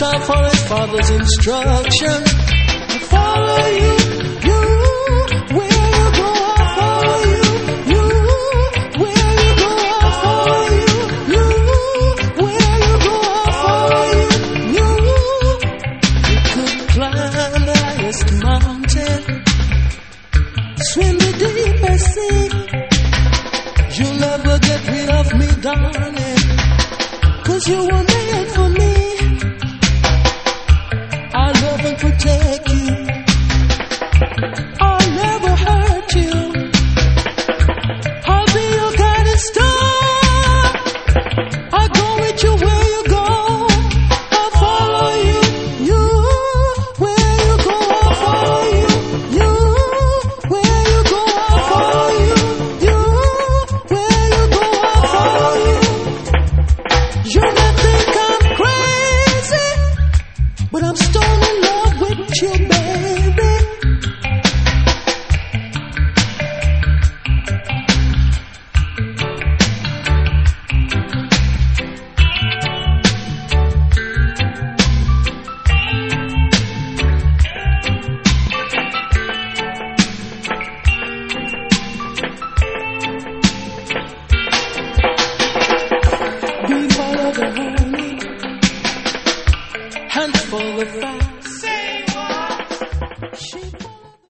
child follow his father's instruction. Follow you, where you go, I'll follow you, where you go, I'll follow you, where you go, I'll follow you. You could climb the highest mountain, swim the deepest sea. You'll never get rid of me, darling, 'cause you were made for me. I love and protect you.